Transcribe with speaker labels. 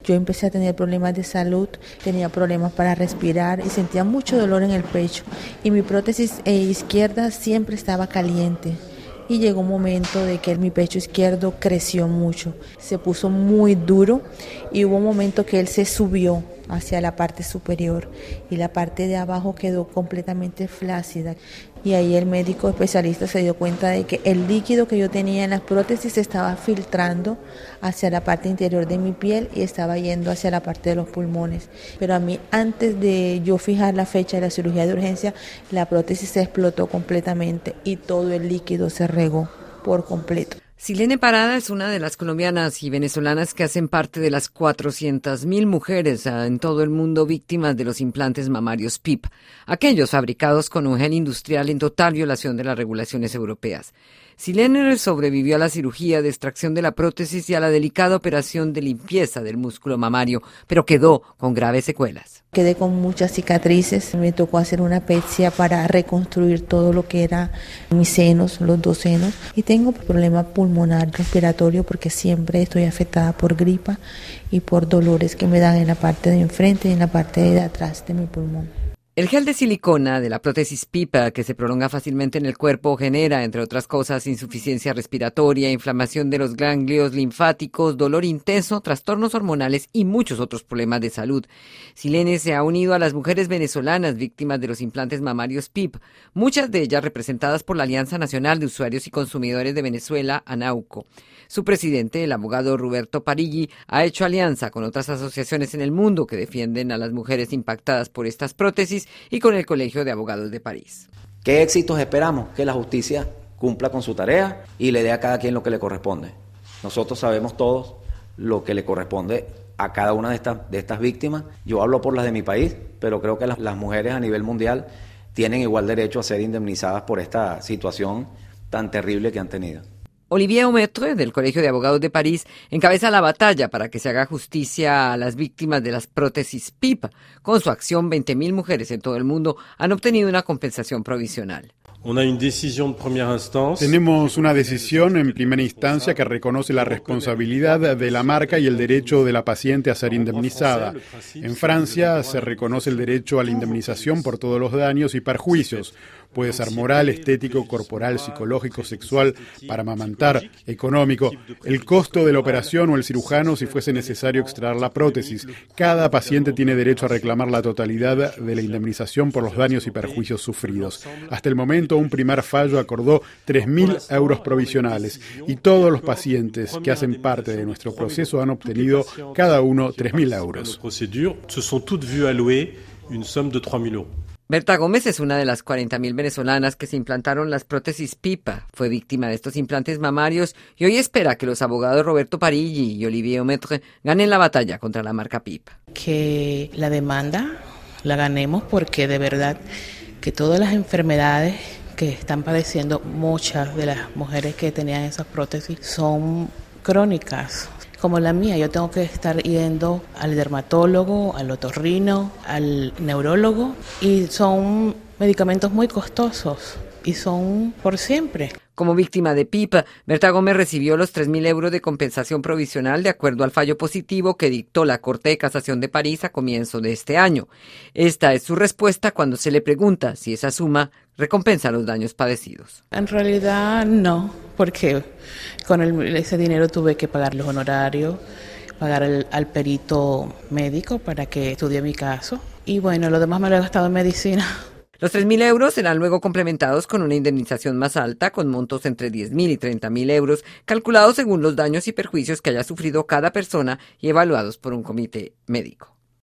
Speaker 1: Yo empecé a tener problemas de salud, tenía problemas para respirar y sentía mucho dolor en el pecho. Y mi prótesis izquierda siempre estaba caliente. Y llegó un momento de que mi pecho izquierdo creció mucho, se puso muy duro y hubo un momento que él se subió hacia la parte superior y la parte de abajo quedó completamente flácida. Y ahí el médico especialista se dio cuenta de que el líquido que yo tenía en las prótesis se estaba filtrando hacia la parte interior de mi piel y estaba yendo hacia la parte de los pulmones. Pero a mí, antes de yo fijar la fecha de la cirugía de urgencia, la prótesis se explotó completamente y todo el líquido se regó por completo.
Speaker 2: Silene Parada es una de las colombianas y venezolanas que hacen parte de las 400.000 mujeres en todo el mundo víctimas de los implantes mamarios PIP, aquellos fabricados con un gen industrial en total violación de las regulaciones europeas. Silene sobrevivió a la cirugía de extracción de la prótesis y a la delicada operación de limpieza del músculo mamario, pero quedó con graves secuelas.
Speaker 1: Quedé con muchas cicatrices, me tocó hacer una biopsia para reconstruir todo lo que era mis senos, los 2 senos, y tengo problema pulmonar respiratorio porque siempre estoy afectada por gripa y por dolores que me dan en la parte de enfrente y en la parte de atrás de mi pulmón.
Speaker 2: El gel de silicona de la prótesis PIP, que se prolonga fácilmente en el cuerpo, genera, entre otras cosas, insuficiencia respiratoria, inflamación de los ganglios linfáticos, dolor intenso, trastornos hormonales y muchos otros problemas de salud. Silene se ha unido a las mujeres venezolanas víctimas de los implantes mamarios PIP, muchas de ellas representadas por la Alianza Nacional de Usuarios y Consumidores de Venezuela, ANAUCO. Su presidente, el abogado Roberto Parigi, ha hecho alianza con otras asociaciones en el mundo que defienden a las mujeres impactadas por estas prótesis y con el Colegio de Abogados de París.
Speaker 3: ¿Qué éxitos esperamos? Que la justicia cumpla con su tarea y le dé a cada quien lo que le corresponde. Nosotros sabemos todos lo que le corresponde a cada una de estas víctimas. Yo hablo por las de mi país, pero creo que las mujeres a nivel mundial tienen igual derecho a ser indemnizadas por esta situación tan terrible que han tenido.
Speaker 2: Olivier Aumetre, del Colegio de Abogados de París, encabeza la batalla para que se haga justicia a las víctimas de las prótesis PIP. Con su acción, 20.000 mujeres en todo el mundo han obtenido una compensación provisional.
Speaker 4: Tenemos una decisión en primera instancia que reconoce la responsabilidad de la marca y el derecho de la paciente a ser indemnizada. En Francia se reconoce el derecho a la indemnización por todos los daños y perjuicios. Puede ser moral, estético, corporal, psicológico, sexual, para amamantar, económico, el costo de la operación o el cirujano si fuese necesario extraer la prótesis. Cada paciente tiene derecho a reclamar la totalidad de la indemnización por los daños y perjuicios sufridos. Hasta el momento, un primer fallo acordó 3.000 euros provisionales y todos los pacientes que hacen parte de nuestro proceso han obtenido cada uno 3.000 euros.
Speaker 2: Berta Gómez es una de las 40.000 venezolanas que se implantaron las prótesis PIP. Fue víctima de estos implantes mamarios y hoy espera que los abogados Roberto Parigi y Olivier Aumetre ganen la batalla contra la marca PIP.
Speaker 5: Que la demanda la ganemos porque de verdad que todas las enfermedades que están padeciendo muchas de las mujeres que tenían esas prótesis son crónicas. Como la mía, yo tengo que estar yendo al dermatólogo, al otorrino, al neurólogo y son medicamentos muy costosos y son por siempre.
Speaker 2: Como víctima de PIP, Berta Gómez recibió los 3.000 euros de compensación provisional de acuerdo al fallo positivo que dictó la Corte de Casación de París a comienzo de este año. Esta es su respuesta cuando se le pregunta si esa suma recompensa los daños padecidos.
Speaker 5: En realidad no, porque con ese dinero tuve que pagar los honorarios, pagar al perito médico para que estudie mi caso y bueno, lo demás me lo he gastado en medicina.
Speaker 2: Los 3.000 euros serán luego complementados con una indemnización más alta, con montos entre 10.000 y 30.000 euros, calculados según los daños y perjuicios que haya sufrido cada persona y evaluados por un comité médico.